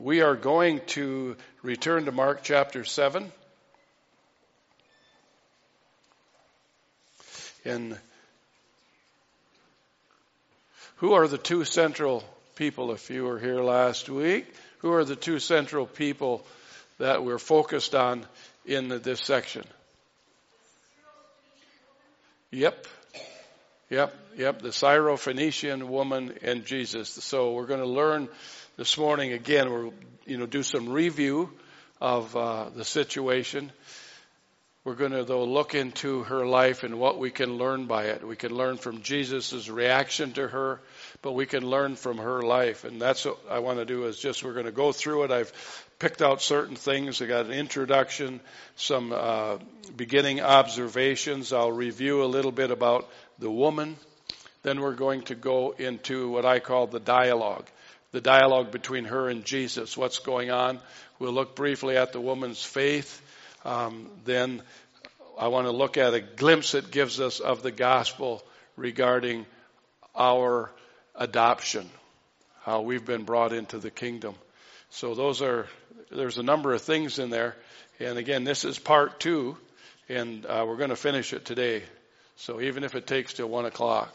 We are going to return to Mark chapter 7. And who are the two central people, if you were here last week, who are the two central people that we're focused on in this section? Yep. The Syrophoenician woman and Jesus. So we're going to learn this morning again. We'll, do some review of the situation. We're going to, though, look into her life and what we can learn by it. We can learn from Jesus' reaction to her, but we can learn from her life. And that's what I want to do is we're going to go through it. I've picked out certain things. I got an introduction, some beginning observations. I'll review a little bit about the woman. Then we're going to go into what I call the dialogue between her and Jesus. What's going on? We'll look briefly at the woman's faith. Then I want to look at a glimpse it gives us of the gospel regarding our adoption, how we've been brought into the kingdom. So there's a number of things in there. And again, this is part 2, and we're going to finish it today. So even if it takes till 1 o'clock.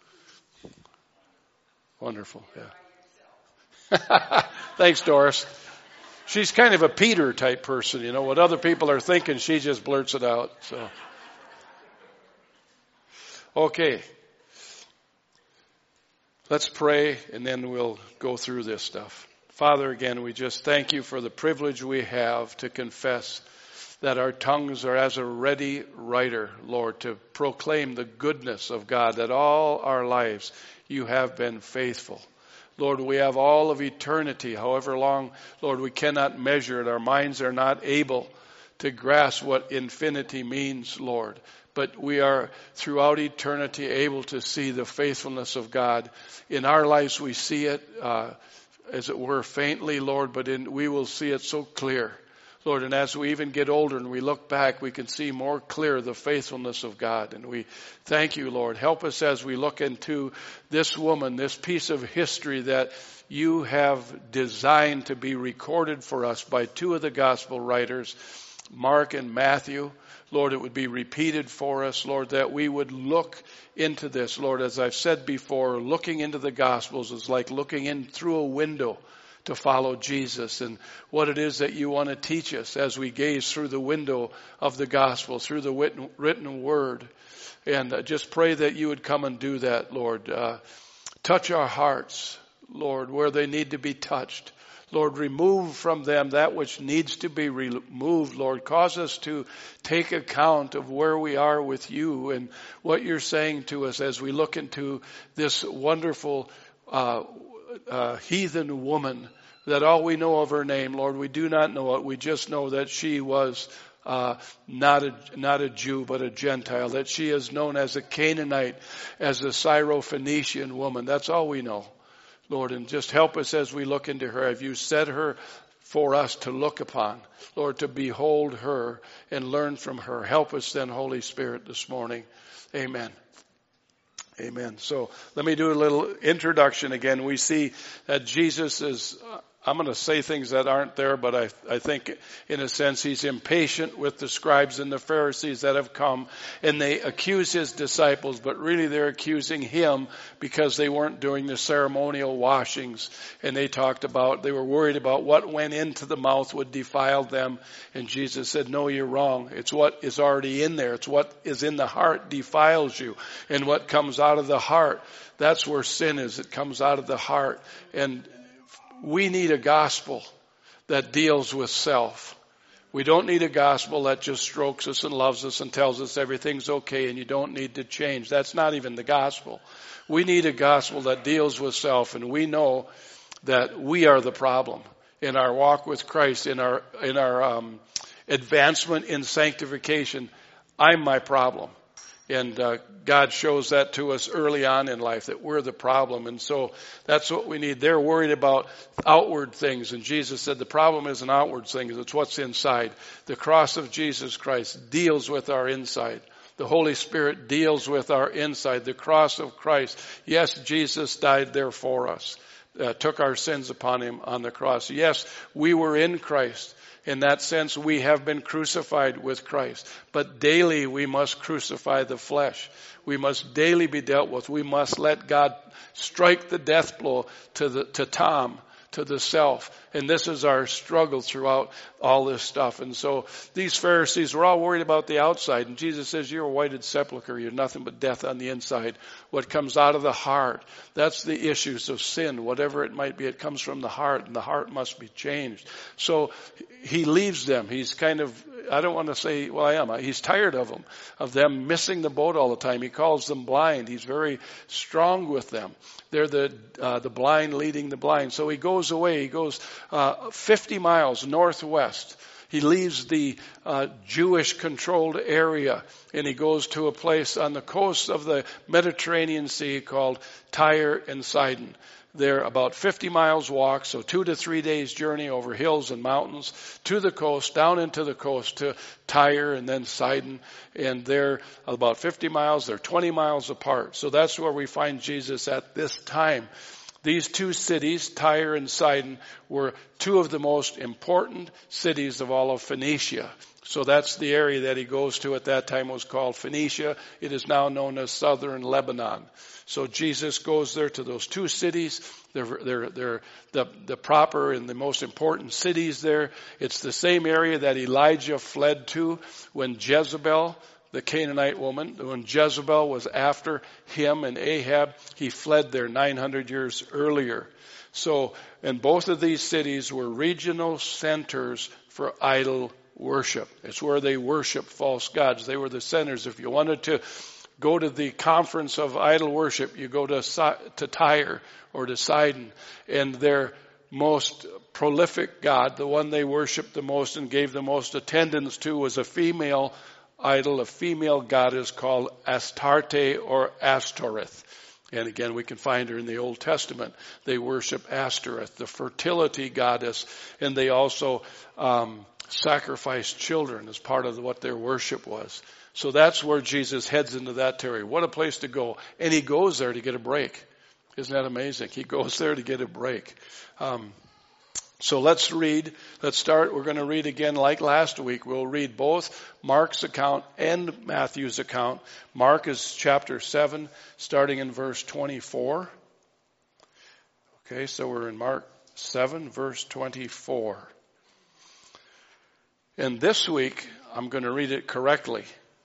Wonderful, yeah. Thanks, Doris. She's kind of a Peter type person, what other people are thinking, she just blurts it out. So, okay. Let's pray and then we'll go through this stuff. Father, again, we just thank you for the privilege we have to confess that our tongues are as a ready writer, Lord, to proclaim the goodness of God, that all our lives you have been faithful. Lord, we have all of eternity, however long, Lord, we cannot measure it. Our minds are not able to grasp what infinity means, Lord. But we are throughout eternity able to see the faithfulness of God. In our lives we see it, as it were, faintly, Lord, but we will see it so clear. Lord, and as we even get older and we look back, we can see more clear the faithfulness of God. And we thank you, Lord. Help us as we look into this woman, this piece of history that you have designed to be recorded for us by 2 of the gospel writers, Mark and Matthew. Lord, it would be repeated for us, Lord, that we would look into this. Lord, as I've said before, looking into the Gospels is like looking in through a window to follow Jesus and what it is that you want to teach us as we gaze through the window of the gospel, through the written word. And just pray that you would come and do that, Lord. Touch our hearts, Lord, where they need to be touched. Lord, remove from them that which needs to be removed, Lord. Cause us to take account of where we are with you and what you're saying to us as we look into this wonderful heathen woman, that all we know of her name, Lord, we do not know it. We just know that she was not a Jew, but a Gentile, that she is known as a Canaanite, as a Syrophoenician woman. That's all we know, Lord, and just help us as we look into her. Have you set her for us to look upon, Lord, to behold her and learn from her? Help us then, Holy Spirit, this morning. Amen. Amen. So let me do a little introduction again. We see that Jesus is, I'm going to say things that aren't there, but I think in a sense he's impatient with the scribes and the Pharisees that have come, and they accuse his disciples, but really they're accusing him because they weren't doing the ceremonial washings. And they were worried about what went into the mouth would defile them. And Jesus said, no, you're wrong. It's what is already in there. It's what is in the heart defiles you. And what comes out of the heart, that's where sin is. It comes out of the heart. And we need a gospel that deals with self. We don't need a gospel that just strokes us and loves us and tells us everything's okay and you don't need to change. That's not even the gospel. We need a gospel that deals with self, and we know that we are the problem in our walk with Christ, in our advancement in sanctification. I'm my problem. And God shows that to us early on in life, that we're the problem. And so that's what we need. They're worried about outward things. And Jesus said the problem isn't outward things, it's what's inside. The cross of Jesus Christ deals with our inside. The Holy Spirit deals with our inside. The cross of Christ. Yes, Jesus died there for us. took our sins upon him on the cross. Yes, we were in Christ. In that sense, we have been crucified with Christ. But daily we must crucify the flesh. We must daily be dealt with. We must let God strike the death blow to Tom, to the self. And this is our struggle throughout all this stuff. And so these Pharisees were all worried about the outside. And Jesus says, you're a whited sepulcher. You're nothing but death on the inside. What comes out of the heart, that's the issues of sin. Whatever it might be, it comes from the heart. And the heart must be changed. So he leaves them. He's kind of, I don't want to say, well, I am. He's tired of them missing the boat all the time. He calls them blind. He's very strong with them. They're the blind leading the blind. So he goes away. He goes 50 miles northwest. He leaves the Jewish-controlled area, and he goes to a place on the coast of the Mediterranean Sea called Tyre and Sidon. They're about 50 miles walk, so 2 to 3 days journey over hills and mountains to the coast, down into the coast to Tyre and then Sidon. And they're about 50 miles, they're 20 miles apart. So that's where we find Jesus at this time. These two cities, Tyre and Sidon, were two of the most important cities of all of Phoenicia. So that's the area that he goes to at that time was called Phoenicia. It is now known as southern Lebanon. So Jesus goes there to those two cities. They're the proper and the most important cities there. It's the same area that Elijah fled to when Jezebel, the Canaanite woman, when Jezebel was after him and Ahab, he fled there 900 years earlier. So, and both of these cities were regional centers for idol worship. It's where they worship false gods. They were the centers. If you wanted to go to the conference of idol worship, you go to Tyre or to Sidon, and their most prolific god, the one they worshiped the most and gave the most attendance to, was a female idol, a female goddess called Astarte or Astoreth. And again, we can find her in the Old Testament. They worship Astoreth, the fertility goddess, and they also sacrificed children as part of what their worship was. So that's where Jesus heads into that territory. What a place to go. And he goes there to get a break. Isn't that amazing? He goes there to get a break. So let's read. Let's start. We're going to read again like last week. We'll read both Mark's account and Matthew's account. Mark is chapter 7, starting in verse 24. Okay, so we're in Mark 7, verse 24. And this week, I'm going to read it correctly.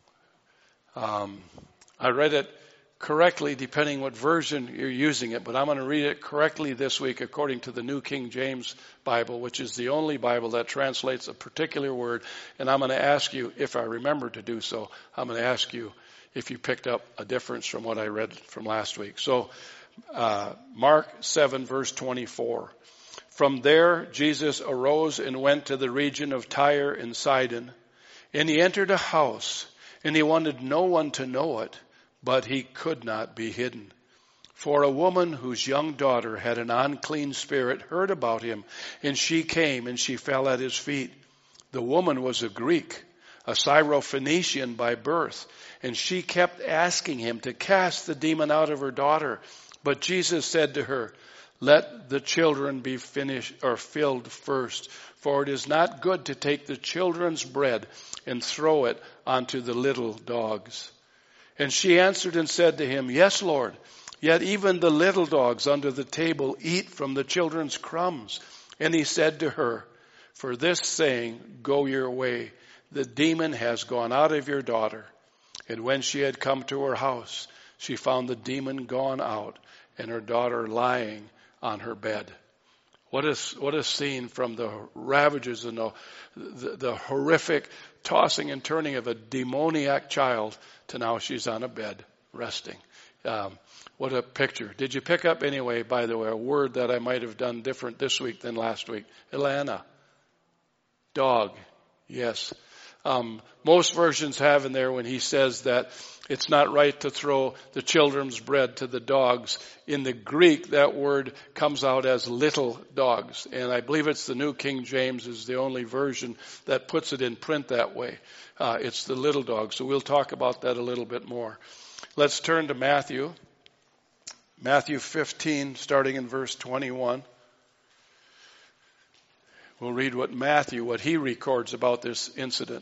I read it correctly depending what version you're using it, but I'm going to read it correctly this week according to the New King James Bible, which is the only Bible that translates a particular word. And I'm going to ask you, if I remember to do so, I'm going to ask you if you picked up a difference from what I read from last week. So Mark 7, verse 24. From there, Jesus arose and went to the region of Tyre and Sidon, and he entered a house, and he wanted no one to know it, but he could not be hidden. For a woman whose young daughter had an unclean spirit heard about him, and she came and she fell at his feet. The woman was a Greek, a Syrophoenician by birth, and she kept asking him to cast the demon out of her daughter. But Jesus said to her, "Let the children be filled first, for it is not good to take the children's bread and throw it onto the little dogs." And she answered and said to him, "Yes, Lord, yet even the little dogs under the table eat from the children's crumbs." And he said to her, "For this saying, go your way. The demon has gone out of your daughter." And when she had come to her house, she found the demon gone out and her daughter lying on her bed. What a scene from the ravages and the horrific tossing and turning of a demoniac child to now she's on a bed resting. What a picture. Did you pick up anyway, by the way, a word that I might have done different this week than last week? Ilana. Dog. Yes. Most versions have in there when he says that it's not right to throw the children's bread to the dogs. In the Greek, that word comes out as little dogs. And I believe it's the New King James is the only version that puts it in print that way. It's the little dogs. So we'll talk about that a little bit more. Let's turn to Matthew Matthew 15, starting in verse 21. We'll read what he records about this incident.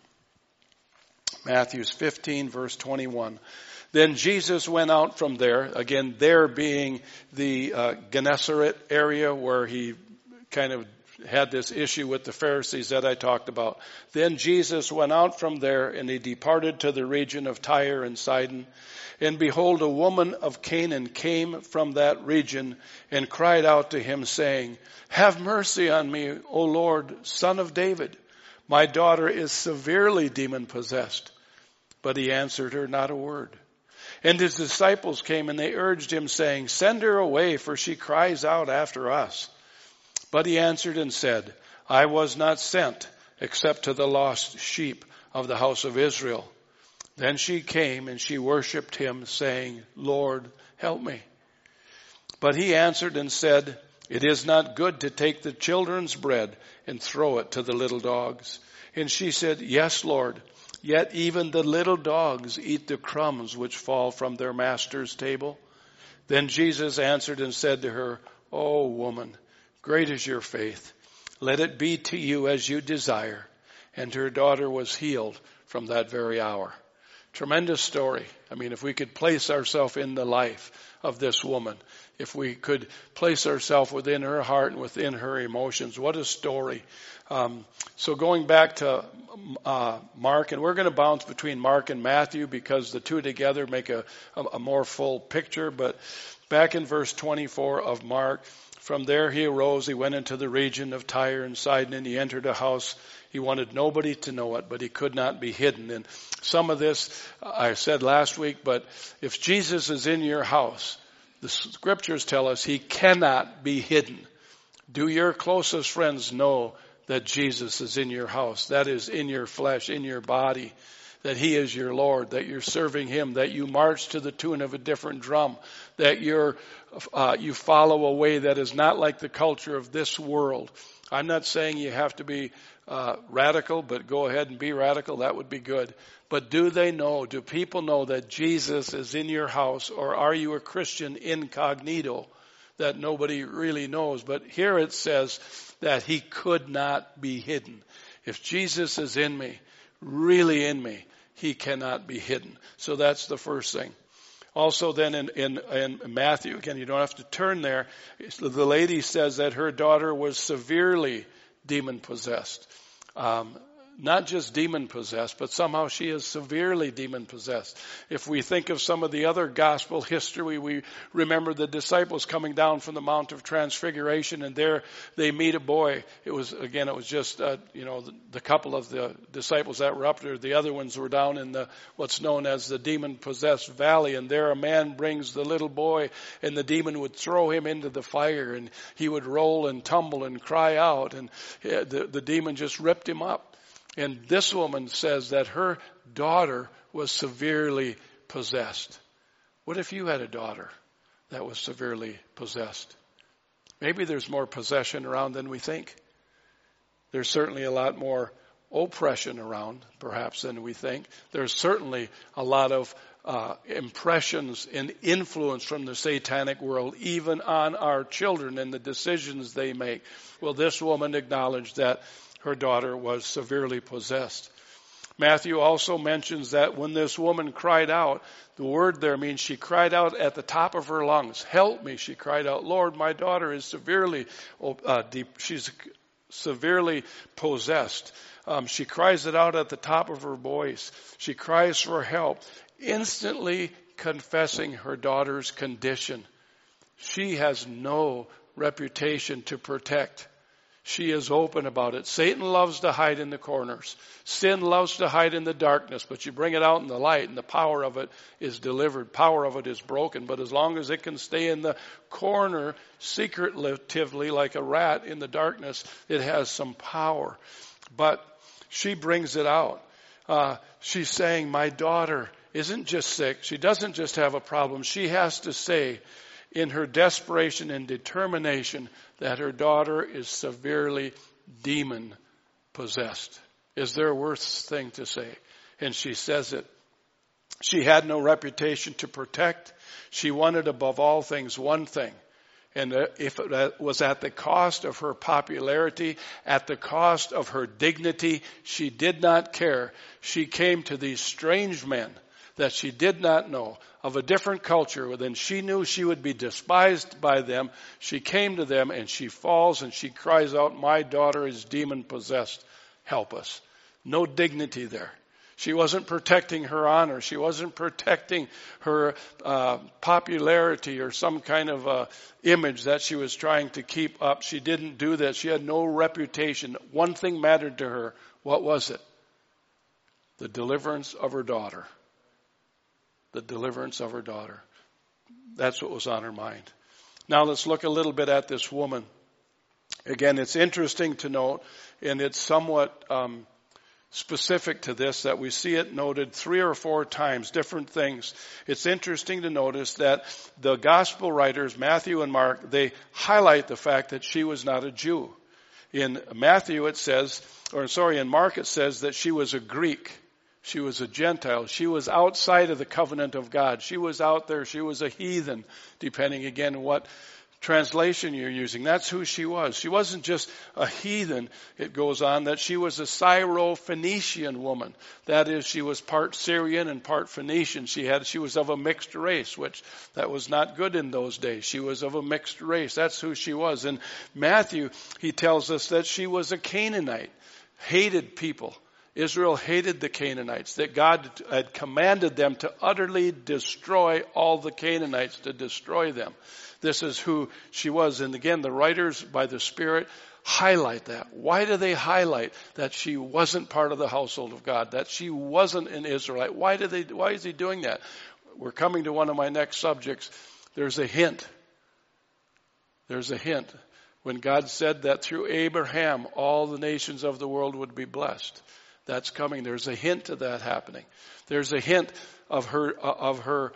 Matthew 15, verse 21. Then Jesus went out from there, again, there being the Gennesaret area where he kind of had this issue with the Pharisees that I talked about. Then Jesus went out from there, and he departed to the region of Tyre and Sidon. And behold, a woman of Canaan came from that region and cried out to him, saying, Have mercy on me, O Lord, Son of David. My daughter is severely demon-possessed. But he answered her not a word. And his disciples came, and they urged him, saying, Send her away, for she cries out after us. But he answered and said, I was not sent except to the lost sheep of the house of Israel. Then she came and she worshipped him, saying, Lord, help me. But he answered and said, It is not good to take the children's bread and throw it to the little dogs. And she said, Yes, Lord, yet even the little dogs eat the crumbs which fall from their master's table. Then Jesus answered and said to her, O woman, great is your faith. Let it be to you as you desire. And her daughter was healed from that very hour. Tremendous story. I mean, if we could place ourselves in the life of this woman, if we could place ourselves within her heart and within her emotions, what a story. So going back to Mark, and we're going to bounce between Mark and Matthew because the two together make a more full picture. But back in verse 24 of Mark, from there he arose, he went into the region of Tyre and Sidon, and he entered a house. He wanted nobody to know it, but he could not be hidden. And some of this I said last week, but if Jesus is in your house, the scriptures tell us he cannot be hidden. Do your closest friends know that Jesus is in your house, that is in your flesh, in your body, that he is your Lord, that you're serving him, that you march to the tune of a different drum, that you follow a way that is not like the culture of this world. I'm not saying you have to be radical, but go ahead and be radical. That would be good. But do people know that Jesus is in your house, or are you a Christian incognito that nobody really knows? But here it says that he could not be hidden. If Jesus is in me, really in me, he cannot be hidden. So that's the first thing. Also then in Matthew, again, you don't have to turn there, the lady says that her daughter was severely demon-possessed. Not just demon-possessed, but somehow she is severely demon-possessed. If we think of some of the other gospel history, we remember the disciples coming down from the Mount of Transfiguration, and there they meet a boy. It was just, the couple of the disciples that were up there. The other ones were down in what's known as the demon-possessed valley, and there a man brings the little boy, and the demon would throw him into the fire, and he would roll and tumble and cry out, and the demon just ripped him up. And this woman says that her daughter was severely possessed. What if you had a daughter that was severely possessed? Maybe there's more possession around than we think. There's certainly a lot more oppression around, perhaps, than we think. There's certainly a lot of impressions and influence from the satanic world, even on our children and the decisions they make. Well, this woman acknowledged that her daughter was severely possessed. Matthew also mentions that when this woman cried out, the word there means she cried out at the top of her lungs. Help me, she cried out. Lord, my daughter is severely possessed. She cries it out at the top of her voice. She cries for help, instantly confessing her daughter's condition. She has no reputation to protect. She is open about it. Satan loves to hide in the corners. Sin loves to hide in the darkness, but you bring it out in the light, and the power of it is delivered. Power of it is broken. But as long as it can stay in the corner secretively like a rat in the darkness, it has some power. But she brings it out. She's saying, my daughter isn't just sick. She doesn't just have a problem. She has to say, in her desperation and determination, that her daughter is severely demon-possessed. Is there a worse thing to say? And she says it. She had no reputation to protect. She wanted above all things one thing. And if it was at the cost of her popularity, at the cost of her dignity, she did not care. She came to these strange men that she did not know, of a different culture than she knew she would be despised by them. She came to them and she falls and she cries out, "My daughter is demon possessed. Help us." No dignity there. She wasn't protecting her honor. She wasn't protecting her popularity or some kind of image that she was trying to keep up. She didn't do that. She had no reputation. One thing mattered to her. What was it? The deliverance of her daughter. The deliverance of her daughter. That's what was on her mind. Now let's look a little bit at this woman. Again, it's interesting to note, and it's somewhat specific to this, that we see it noted 3 or 4 times, different things. It's interesting to notice that the gospel writers, Matthew and Mark, they highlight the fact that she was not a Jew. In Matthew it says, in Mark it says that she was a Greek. She was a Gentile. She was outside of the covenant of God. She was out there. She was a heathen, depending again what translation you're using. That's who she was. She wasn't just a heathen. It goes on that she was a Syro-Phoenician woman. That is, she was part Syrian and part Phoenician. She was of a mixed race, which that was not good in those days. She was of a mixed race. That's who she was. In Matthew, he tells us that she was a Canaanite, hated people. Israel hated the Canaanites, that God had commanded them to utterly destroy all the Canaanites, to destroy them. This is who she was. And again, the writers by the Spirit highlight that. Why do they highlight that she wasn't part of the household of God, that she wasn't an Israelite? Why is he doing that? We're coming to one of my next subjects. There's a hint. There's a hint. When God said that through Abraham, all the nations of the world would be blessed. That's coming. There's a hint of that happening. There's a hint of her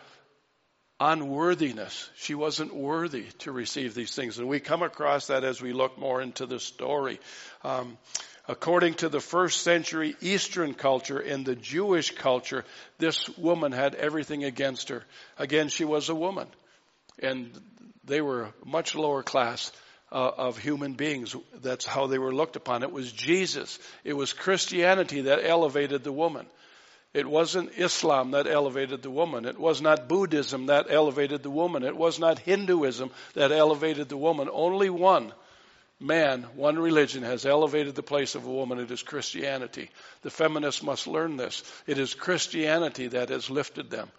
unworthiness. She wasn't worthy to receive these things. And we come across that as we look more into the story. According to the first century Eastern culture and the Jewish culture, this woman had everything against her. Again, she was a woman. And they were much lower class of human beings. That's how they were looked upon. It was Jesus. It was Christianity that elevated the woman. It wasn't Islam that elevated the woman. It was not Buddhism that elevated the woman. It was not Hinduism that elevated the woman. Only one man, one religion has elevated the place of a woman. It is Christianity. The feminists must learn this. It is Christianity that has lifted them.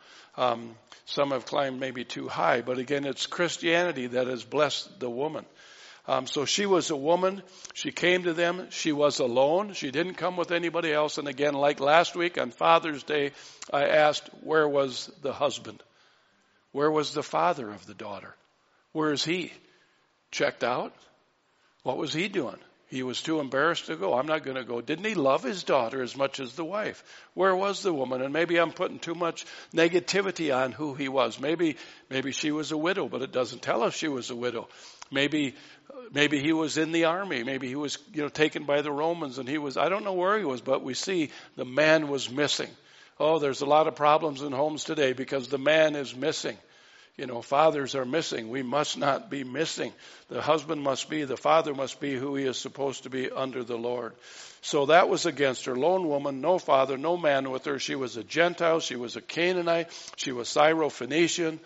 Some have climbed maybe too high, but again, it's Christianity that has blessed the woman. So she was a woman. She came to them. She was alone. She didn't come with anybody else. And again, like last week on Father's Day, I asked, where was the husband? Where was the father of the daughter? Where is he? Checked out? What was he doing? He was too embarrassed to go. I'm not going to go. Didn't he love his daughter as much as the wife? Where was the woman? And maybe I'm putting too much negativity on who he was. Maybe she was a widow, but it doesn't tell us she was a widow. Maybe he was in the army. Maybe he was, taken by the Romans and I don't know where he was, but we see the man was missing. Oh, there's a lot of problems in homes today because the man is missing. Fathers are missing. We must not be missing. The father must be who he is supposed to be under the Lord. So that was against her. Lone woman, no father, no man with her. She was a Gentile. She was a Canaanite. She was Syro-Phoenician.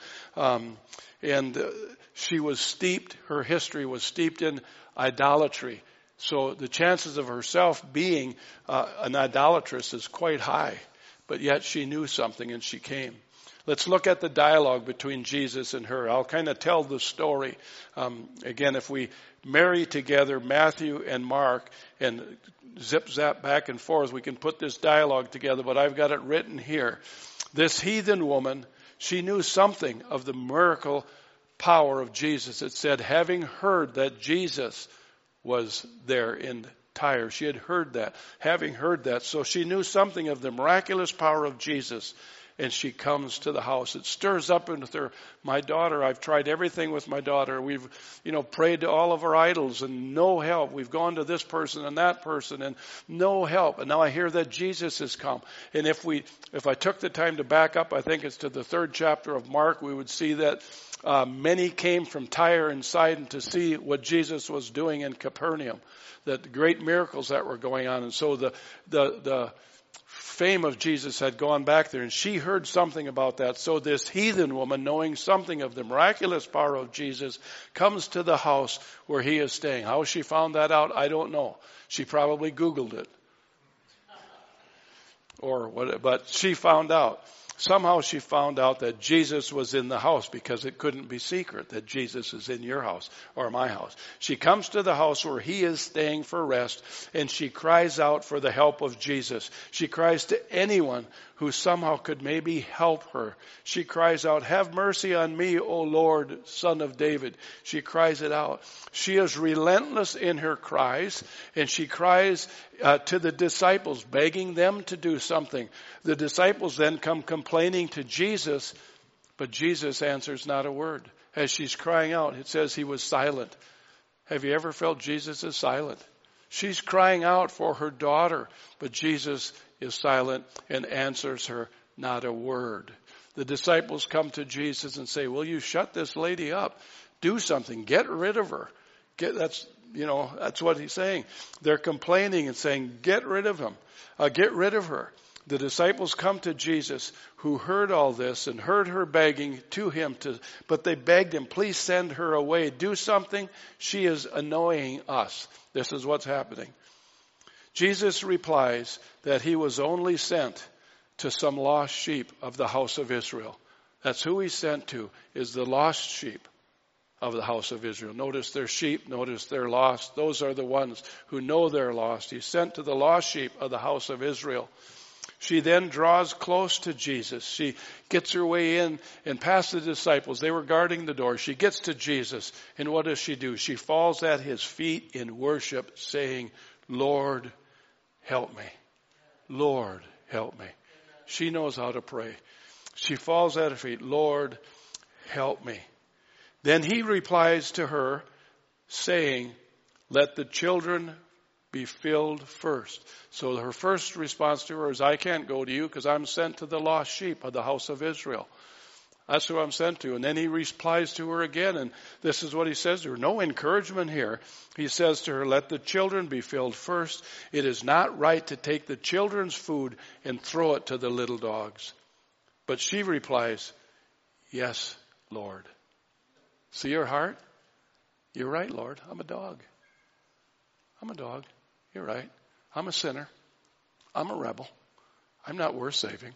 And she was steeped, her history was steeped in idolatry. So the chances of herself being an idolatress is quite high. But yet she knew something and she came. Let's look at the dialogue between Jesus and her. I'll kind of tell the story. Again, if we marry together Matthew and Mark and zip-zap back and forth, we can put this dialogue together, but I've got it written here. This heathen woman, she knew something of the miracle power of Jesus. It said, having heard that Jesus was there in Tyre. She had heard that, having heard that. So she knew something of the miraculous power of Jesus. and she comes to the house. It stirs up in her, my daughter, I've tried everything with my daughter. We've, prayed to all of our idols and no help. We've gone to this person and that person and no help. And now I hear that Jesus has come. And if I took the time to back up, I think it's to the 3rd chapter of Mark, we would see that many came from Tyre and Sidon to see what Jesus was doing in Capernaum, that the great miracles that were going on. And so the fame of Jesus had gone back there, and she heard something about that. So this heathen woman, knowing something of the miraculous power of Jesus, comes to the house where he is staying. How she found that out, I don't know. She probably Googled it. But she found out. Somehow she found out that Jesus was in the house, because it couldn't be secret that Jesus is in your house or my house. She comes to the house where he is staying for rest, and she cries out for the help of Jesus. She cries to anyone who somehow could maybe help her. She cries out, "Have mercy on me, O Lord, Son of David." She cries it out. She is relentless in her cries, and she cries to the disciples, begging them to do something. The disciples then come complaining to Jesus, but Jesus answers not a word. As she's crying out, it says he was silent. Have you ever felt Jesus is silent? She's crying out for her daughter, but Jesus is silent and answers her not a word. The disciples come to Jesus and say, "Will you shut this lady up? Do something. Get rid of her." That's what he's saying. They're complaining and saying, "Get rid of him. Get rid of her." The disciples come to Jesus, who heard all this and heard her begging to him but they begged him, "Please send her away. Do something. She is annoying us." This is what's happening. Jesus replies that he was only sent to some lost sheep of the house of Israel. That's who he's sent to, is the lost sheep of the house of Israel. Notice they're sheep. Notice they're lost. Those are the ones who know they're lost. He's sent to the lost sheep of the house of Israel. She then draws close to Jesus. She gets her way in and past the disciples. They were guarding the door. She gets to Jesus. And what does she do? She falls at his feet in worship, saying, "Lord, help me. Lord, help me." She knows how to pray. She falls at her feet, "Lord, help me." Then he replies to her, saying, "Let the children be filled first." So her first response to her is, "I can't go to you because I'm sent to the lost sheep of the house of Israel. That's who I'm sent to." And then he replies to her again, and this is what he says to her. No encouragement here. He says to her, "Let the children be filled first. It is not right to take the children's food and throw it to the little dogs." But she replies, "Yes, Lord." See her heart? "You're right, Lord. I'm a dog. I'm a dog. You're right. I'm a sinner. I'm a rebel. I'm not worth saving.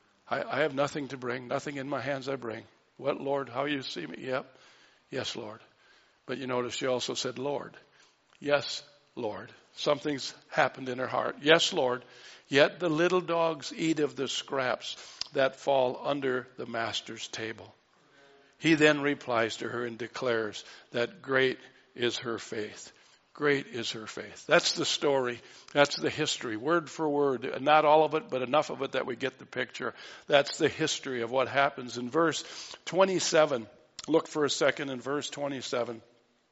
I have nothing to bring. Nothing in my hands I bring. What, Lord? How you see me? Yep. Yes, Lord." But you notice she also said, "Lord." Yes, Lord. Something's happened in her heart. Yes, Lord. Yet the little dogs eat of the scraps that fall under the master's table. He then replies to her and declares that great is her faith. Great is her faith. That's the story. That's the history, word for word. Not all of it, but enough of it that we get the picture. That's the history of what happens. In verse 27, look for a second in verse 27.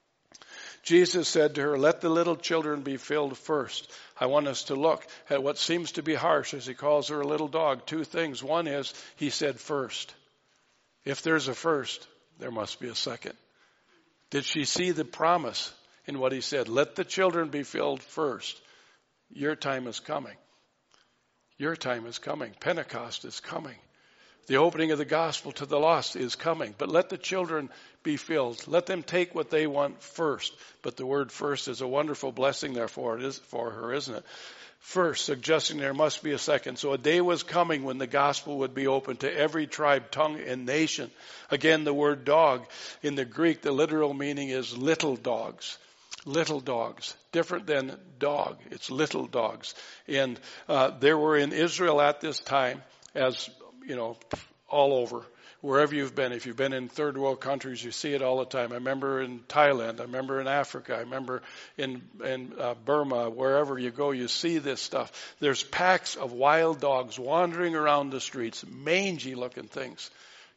Jesus said to her, "Let the little children be filled first." I want us to look at what seems to be harsh as he calls her a little dog. Two things. One is, he said first. If there's a first, there must be a second. Did she see the promise in what he said? Let the children be filled first. Your time is coming. Your time is coming. Pentecost is coming. The opening of the gospel to the lost is coming. But let the children be filled. Let them take what they want first. But the word first is a wonderful blessing therefore it is for her, isn't it? First, suggesting there must be a second. So a day was coming when the gospel would be open to every tribe, tongue, and nation. Again, the word dog in the Greek, the literal meaning is little dogs. Little dogs. Different than dog. It's little dogs. And there were in Israel at this time, as you know, all over, wherever you've been. If you've been in third world countries, you see it all the time. I remember in Thailand. I remember in Africa. I remember in Burma. Wherever you go, you see this stuff. There's packs of wild dogs wandering around the streets, mangy looking things.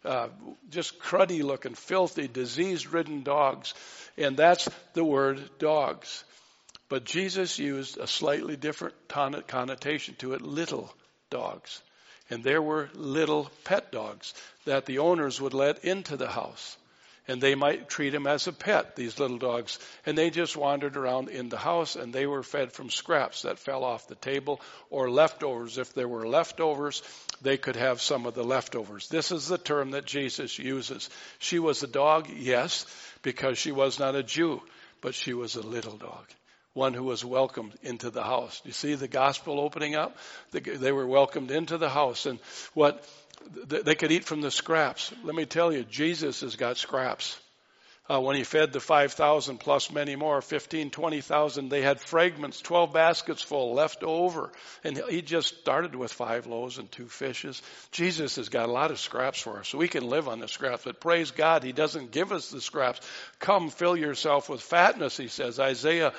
Just cruddy looking, filthy, disease-ridden dogs. And that's the word dogs. But Jesus used a slightly different connotation to it, little dogs. And there were little pet dogs that the owners would let into the house. And they might treat them as a pet, these little dogs. And they just wandered around in the house, and they were fed from scraps that fell off the table or leftovers. If there were leftovers, they could have some of the leftovers. This is the term that Jesus uses. She was a dog, yes, because she was not a Jew, but she was a little dog. One who was welcomed into the house. You see the gospel opening up? They were welcomed into the house. And what they could eat from the scraps. Let me tell you, Jesus has got scraps. When he fed the 5,000 plus many more, 15, 20,000, they had fragments, 12 baskets full left over. And he just started with 5 loaves and 2 fishes. Jesus has got a lot of scraps for us. So we can live on the scraps. But praise God, he doesn't give us the scraps. Come, fill yourself with fatness, he says. Isaiah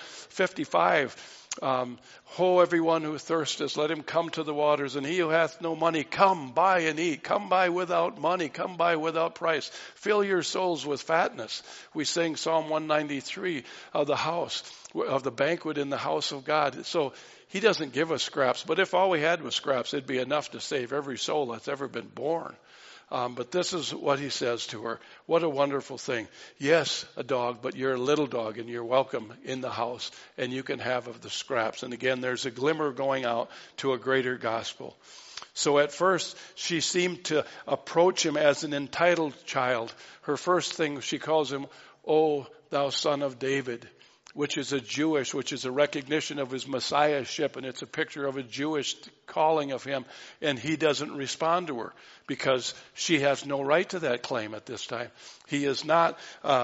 55. Ho, everyone who thirsteth, let him come to the waters. And he who hath no money, come, buy and eat. Come buy without money. Come buy without price. Fill your souls with fatness. We sing Psalm 193 of the house, of the banquet in the house of God. So he doesn't give us scraps. But if all we had was scraps, it'd be enough to save every soul that's ever been born. But this is what he says to her. What a wonderful thing. Yes, a dog, but you're a little dog and you're welcome in the house and you can have of the scraps. And again, there's a glimmer going out to a greater gospel. So at first, she seemed to approach him as an entitled child. Her first thing, she calls him, O thou son of David, which is a recognition of his messiahship, and it's a picture of a Jewish calling of him, and he doesn't respond to her because she has no right to that claim at this time. He is not,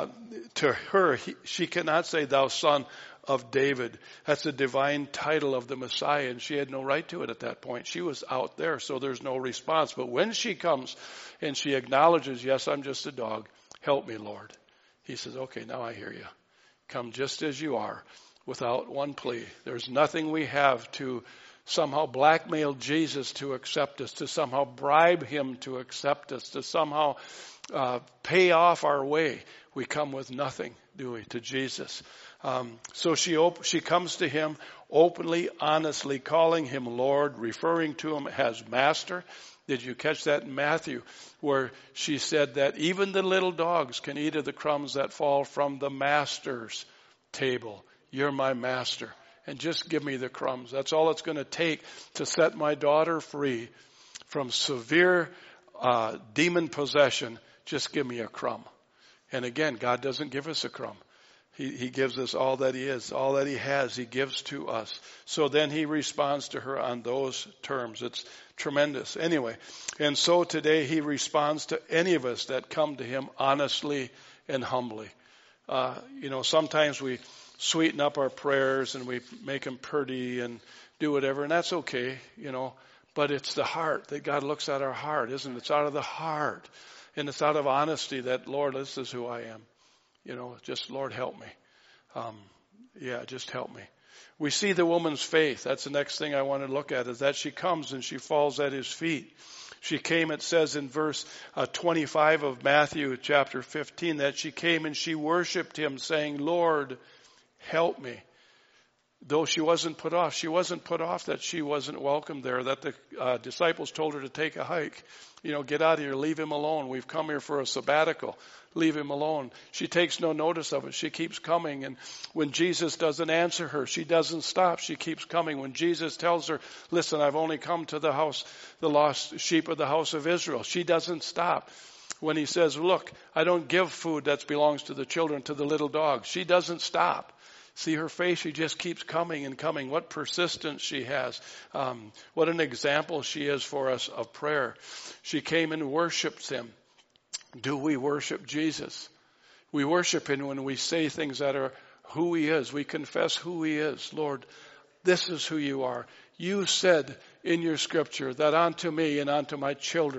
to her, she cannot say, thou son of David. That's a divine title of the Messiah, and she had no right to it at that point. She was out there, so there's no response. But when she comes and she acknowledges, yes, I'm just a dog, help me, Lord. He says, okay, now I hear you. Come just as you are, without one plea. There's nothing we have to somehow blackmail Jesus to accept us, to somehow bribe him to accept us, to somehow pay off our way. We come with nothing, do we, to Jesus. So she comes to him openly, honestly, calling him Lord, referring to him as Master. Did you catch that in Matthew, where she said that even the little dogs can eat of the crumbs that fall from the master's table? You're my master, and just give me the crumbs. That's all it's going to take to set my daughter free from severe demon possession. Just give me a crumb. And again, God doesn't give us a crumb. He gives us all that he is, all that he has, he gives to us. So then he responds to her on those terms. It's tremendous. Anyway, and so today he responds to any of us that come to him honestly and humbly. Sometimes we sweeten up our prayers and we make them pretty and do whatever, and that's okay, but it's the heart that God looks at our heart, isn't it? It's out of the heart, and it's out of honesty that, Lord, this is who I am. Just, Lord, help me. Just help me. We see the woman's faith. That's the next thing I want to look at, is that she comes and she falls at his feet. She came, it says in verse 25 of Matthew chapter 15, that she came and she worshiped him, saying, Lord, help me. Though she wasn't put off that she wasn't welcome there, that the disciples told her to take a hike. Get out of here, leave him alone. We've come here for a sabbatical. Leave him alone. She takes no notice of it. She keeps coming. And when Jesus doesn't answer her, she doesn't stop. She keeps coming. When Jesus tells her, listen, I've only come to the lost sheep of the house of Israel, she doesn't stop. When he says, look, I don't give food that belongs to the children, to the little dogs, she doesn't stop. See her face, she just keeps coming and coming. What persistence she has. What an example she is for us of prayer. She came and worshipped him. Do we worship Jesus? We worship him when we say things that are who he is. We confess who he is. Lord, this is who you are. You said in your scripture that unto me and unto my children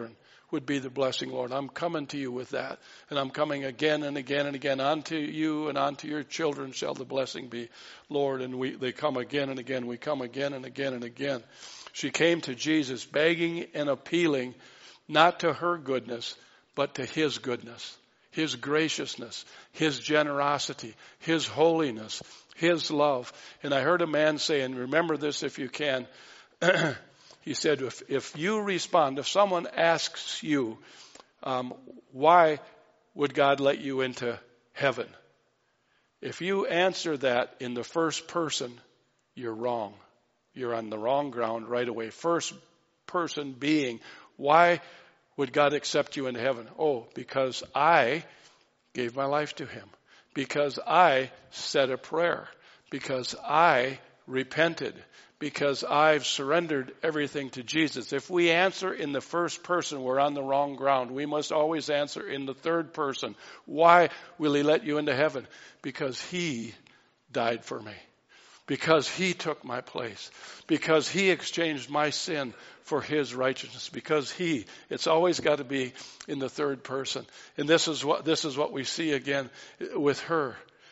would be the blessing, Lord. I'm coming to you with that. And I'm coming again and again and again. Unto you and unto your children shall the blessing be, Lord. And they come again and again. We come again and again and again. She came to Jesus begging and appealing, not to her goodness, but to his goodness, his graciousness, his generosity, his holiness, his love. And I heard a man say, and remember this if you can, he said, if you respond, if someone asks you, why would God let you into heaven? If you answer that in the first person, you're wrong. You're on the wrong ground right away. First person being, why would God accept you into heaven? Oh, because I gave my life to him. Because I said a prayer. Because I repented. Because I've surrendered everything to Jesus. If we answer in the first person, we're on the wrong ground. We must always answer in the third person. Why will he let you into heaven? Because he died for me. Because he took my place. Because he exchanged my sin for his righteousness. Because it's always got to be in the third person. And this is what we see again with her.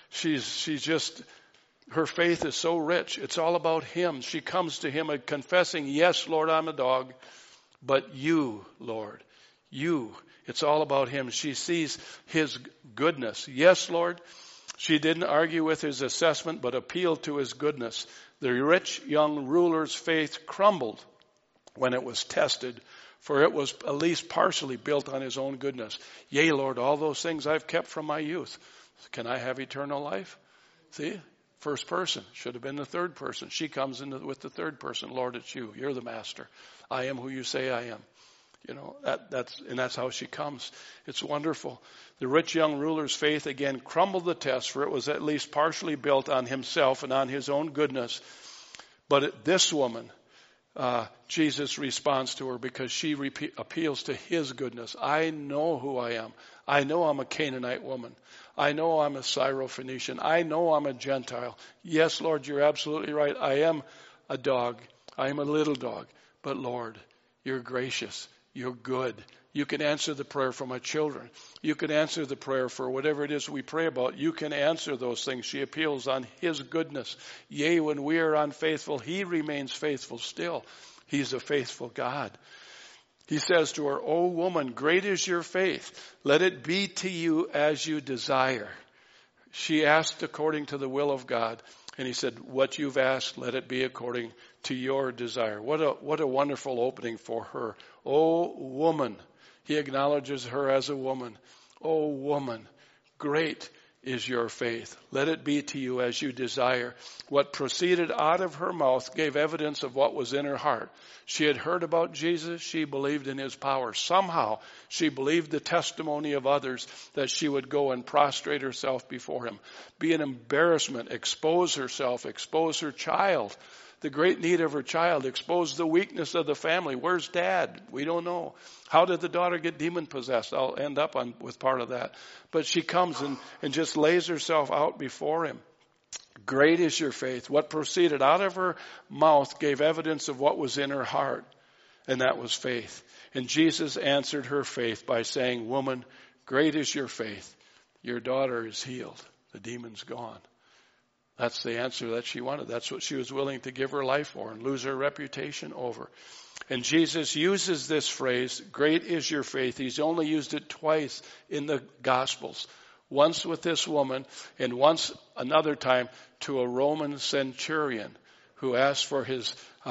Her faith is so rich. It's all about him. She comes to him confessing, yes, Lord, I'm a dog. But you, Lord, you. It's all about him. She sees his goodness. Yes, Lord. She didn't argue with his assessment, but appealed to his goodness. The rich young ruler's faith crumbled when it was tested, for it was at least partially built on his own goodness. Yea, Lord, all those things I've kept from my youth. Can I have eternal life? See? First person. Should have been the third person. She comes in with the third person. Lord, it's you. You're the master. I am who you say I am. You know, that's how she comes. It's wonderful. The rich young ruler's faith again crumbled the test, for it was at least partially built on himself and on his own goodness. But this woman, Jesus responds to her because she appeals to his goodness. I know who I am. I know I'm a Canaanite woman. I know I'm a Syrophoenician. I know I'm a Gentile. Yes, Lord, you're absolutely right. I am a dog. I am a little dog. But Lord, you're gracious. You're good. You can answer the prayer for my children. You can answer the prayer for whatever it is we pray about. You can answer those things. She appeals on his goodness. Yea, when we are unfaithful, he remains faithful still. He's a faithful God. He says to her, O woman, great is your faith. Let it be to you as you desire. She asked according to the will of God. And he said, what you've asked, let it be according to your desire. What a wonderful opening for her. O woman. He acknowledges her as a woman. O woman, great is your faith. Let it be to you as you desire. What proceeded out of her mouth gave evidence of what was in her heart. She had heard about Jesus. She believed in his power. Somehow she believed the testimony of others that she would go and prostrate herself before him, be an embarrassment, expose herself, expose her child, the great need of her child, expose the weakness of the family. Where's dad? We don't know. How did the daughter get demon possessed? I'll end up with part of that. But she comes and just lays herself out before him. Great is your faith. What proceeded out of her mouth gave evidence of what was in her heart, and that was faith. And Jesus answered her faith by saying, woman, great is your faith. Your daughter is healed. The demon's gone. That's the answer that she wanted. That's what she was willing to give her life for and lose her reputation over. And Jesus uses this phrase, great is your faith. He's only used it twice in the Gospels. Once with this woman and once another time to a Roman centurion who asked for his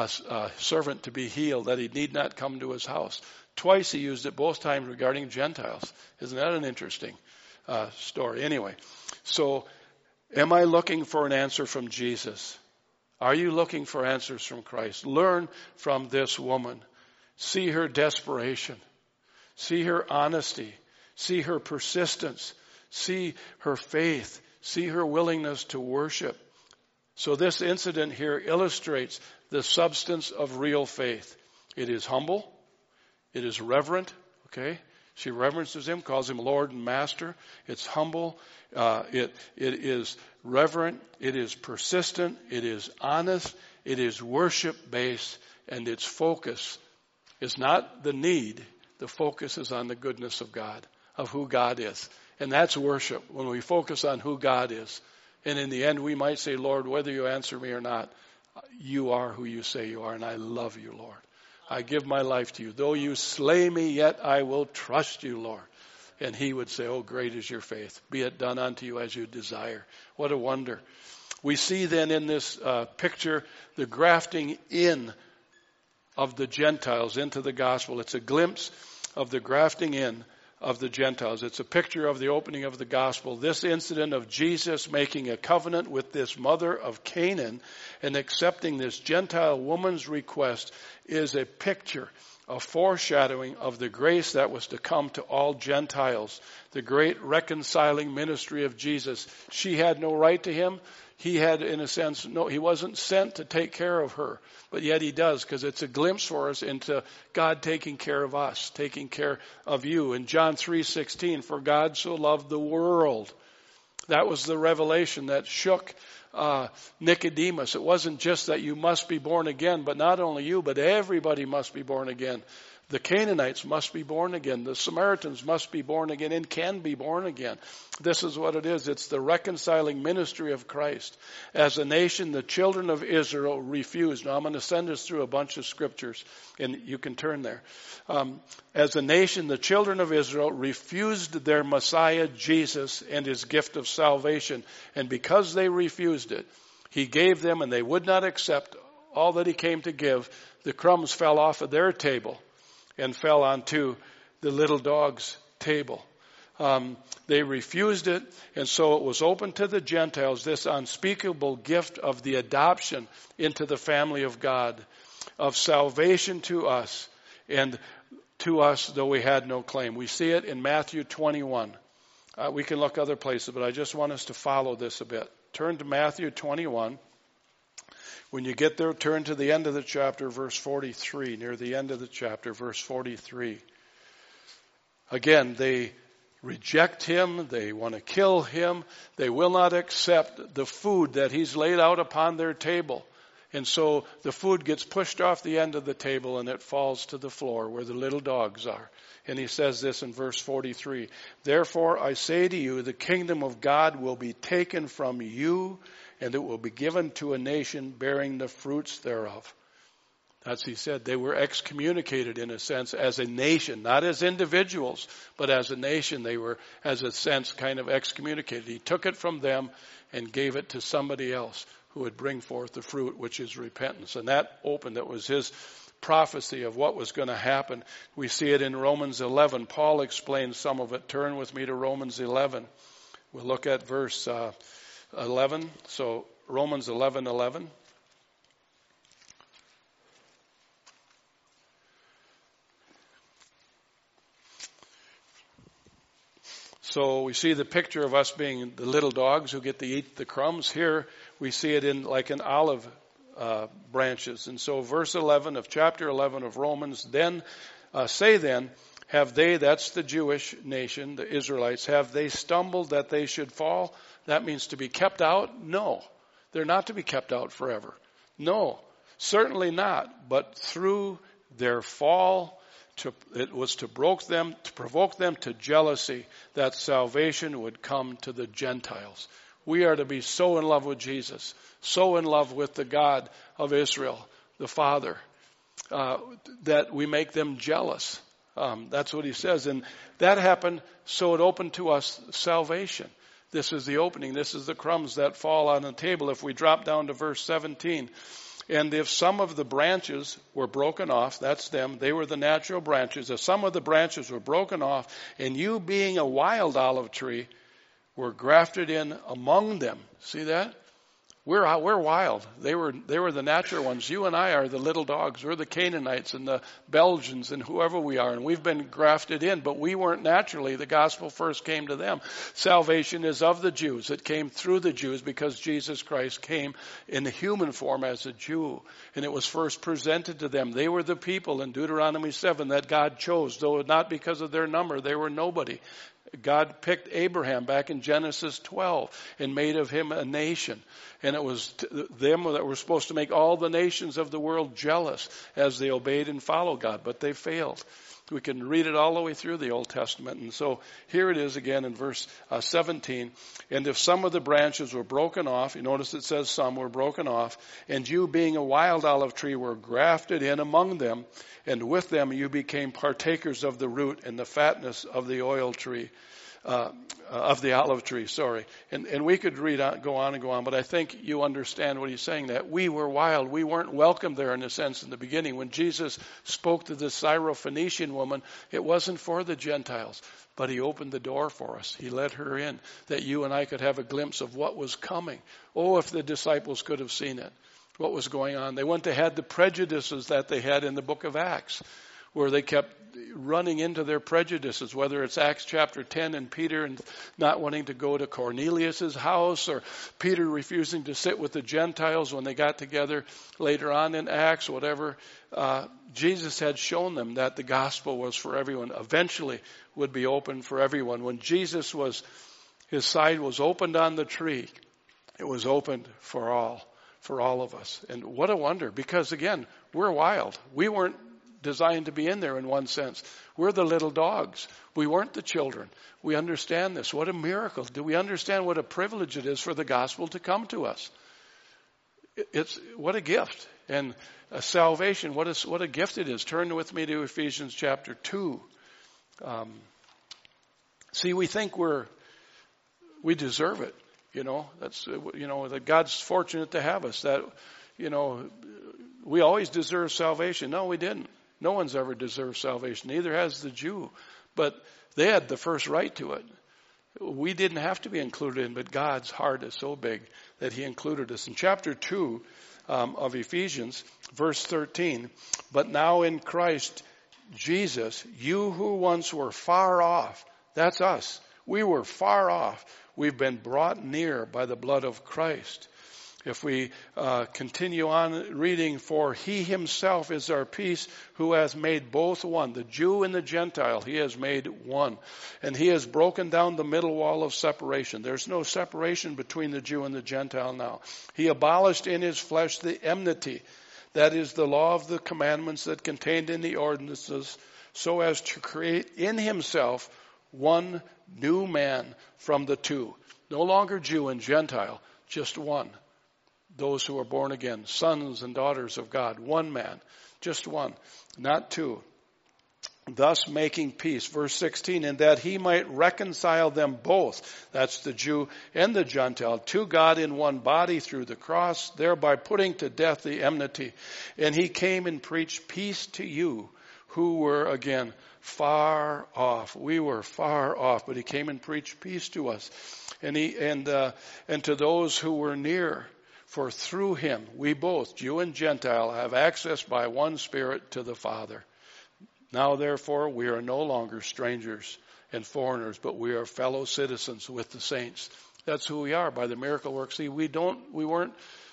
servant to be healed, that he need not come to his house. Twice he used it, both times regarding Gentiles. Isn't that an interesting story? Anyway, so am I looking for an answer from Jesus? Are you looking for answers from Christ? Learn from this woman. See her desperation. See her honesty. See her persistence. See her faith. See her willingness to worship. So this incident here illustrates the substance of real faith. It is humble. It is reverent. Okay? She reverences him, calls him Lord and Master. It's humble. It is reverent. It is persistent. It is honest. It is worship-based. And its focus is not the need, The focus is on the goodness of God, of who God is. And that's worship, when we focus on who God is. And in the end, we might say, Lord, whether you answer me or not, you are who you say you are, and I love you, Lord. I give my life to you. Though you slay me, yet I will trust you, Lord. And he would say, oh, great is your faith. Be it done unto you as you desire. What a wonder. We see then in this picture the grafting in of the Gentiles into the gospel. It's a glimpse of the grafting in of the Gentiles. It's a picture of the opening of the gospel. This incident of Jesus making a covenant with this mother of Canaan and accepting this Gentile woman's request is a picture, a foreshadowing of the grace that was to come to all Gentiles. The great reconciling ministry of Jesus. She had no right to him. He had, in a sense, no, he wasn't sent to take care of her. But yet he does, because it's a glimpse for us into God taking care of us, taking care of you. In John 3:16, for God so loved the world. That was the revelation that shook Nicodemus. It wasn't just that you must be born again, but not only you, but everybody must be born again. The Canaanites must be born again. The Samaritans must be born again and can be born again. This is what it is. It's the reconciling ministry of Christ. As a nation, the children of Israel refused. Now, I'm going to send us through a bunch of scriptures, and you can turn there. As a nation, the children of Israel refused their Messiah, Jesus, and his gift of salvation. And because they refused it, he gave them, and they would not accept all that he came to give. The crumbs fell off of their table and fell onto the little dog's table. They refused it, and so it was open to the Gentiles, this unspeakable gift of the adoption into the family of God, of salvation to us, and to us though we had no claim. We see it in Matthew 21. We can look other places, but I just want us to follow this a bit. Turn to Matthew 21. When you get there, turn to the end of the chapter, verse 43, near the end of the chapter, verse 43. Again, they reject him. They want to kill him. They will not accept the food that he's laid out upon their table. And so the food gets pushed off the end of the table and it falls to the floor where the little dogs are. And he says this in verse 43, therefore I say to you, the kingdom of God will be taken from you, and it will be given to a nation bearing the fruits thereof. That's, he said, they were excommunicated in a sense as a nation, not as individuals, but as a nation. They were, as a sense, kind of excommunicated. He took it from them and gave it to somebody else who would bring forth the fruit, which is repentance. And that opened, that was his prophecy of what was going to happen. We see it in Romans 11. Paul explains some of it. Turn with me to Romans 11. We'll look at verse 11. So Romans 11:11. So we see the picture of us being the little dogs who get to eat the crumbs. Here we see it in like an olive branches. And so verse 11 of chapter 11 of Romans, then say then, have they, that's the Jewish nation, the Israelites, have they stumbled that they should fall? That means to be kept out? No. They're not to be kept out forever. No, certainly not. But through their fall, it was to provoke them to jealousy, that salvation would come to the Gentiles. We are to be so in love with Jesus, so in love with the God of Israel, the Father, that we make them jealous. That's what he says. And that happened so it opened to us salvation. This is the opening. This is the crumbs that fall on the table. If we drop down to verse 17, and if some of the branches were broken off, that's them, they were the natural branches. If some of the branches were broken off, and you being a wild olive tree were grafted in among them. See that? We're wild. They were the natural ones. You and I are the little dogs. We're the Canaanites and the Belgians and whoever we are. And we've been grafted in, but we weren't naturally. The gospel first came to them. Salvation is of the Jews. It came through the Jews because Jesus Christ came in the human form as a Jew. And it was first presented to them. They were the people in Deuteronomy 7 that God chose, though not because of their number. They were nobody. God picked Abraham back in Genesis 12 and made of him a nation. And it was them that were supposed to make all the nations of the world jealous as they obeyed and followed God. But they failed. We can read it all the way through the Old Testament. And so here it is again in verse 17. And if some of the branches were broken off, you notice it says some were broken off, and you being a wild olive tree were grafted in among them, and with them you became partakers of the root and the fatness of the oil tree. Of the olive tree, sorry. And we could go on and go on, but I think you understand what he's saying, that we were wild. We weren't welcome there in a sense in the beginning. When Jesus spoke to the Syrophoenician woman, it wasn't for the Gentiles, but he opened the door for us. He let her in, that you and I could have a glimpse of what was coming. Oh, if the disciples could have seen it, what was going on. They wouldn't have had the prejudices that they had in the book of Acts, where they kept running into their prejudices, whether it's Acts chapter 10 and Peter and not wanting to go to Cornelius's house, or Peter refusing to sit with the Gentiles when they got together later on in Acts, whatever. Jesus had shown them that the gospel was for everyone, eventually would be open for everyone. When his side was opened on the tree, it was opened for all of us. And what a wonder, because again, we're wild. We weren't designed to be in there in one sense. We're the little dogs. We weren't the children. We understand this. What a miracle. Do we understand what a privilege it is for the gospel to come to us? What a gift. And a salvation, what a gift it is. Turn with me to Ephesians chapter 2. See, we think we deserve it. That God's fortunate to have us. That, we always deserve salvation. No, we didn't. No one's ever deserved salvation. Neither has the Jew. But they had the first right to it. We didn't have to be included in, but God's heart is so big that he included us. In chapter 2 of Ephesians, verse 13, but now in Christ Jesus, you who once were far off, that's us. We were far off. We've been brought near by the blood of Christ. If we continue on reading, for he himself is our peace, who has made both one, the Jew and the Gentile, he has made one. And he has broken down the middle wall of separation. There's no separation between the Jew and the Gentile now. He abolished in his flesh the enmity, that is the law of the commandments that contained in the ordinances, so as to create in himself one new man from the two. No longer Jew and Gentile, just one. Those who are born again, sons and daughters of God, one man, just one, not two. Thus making peace. Verse 16, and that he might reconcile them both, that's the Jew and the Gentile, to God in one body through the cross, thereby putting to death the enmity. And he came and preached peace to you who were, again, far off. We were far off, but he came and preached peace to us. And to those who were near. For through him, we both, Jew and Gentile, have access by one Spirit to the Father. Now, therefore, we are no longer strangers and foreigners, but we are fellow citizens with the saints. That's who we are by the miracle work. See, we weren't,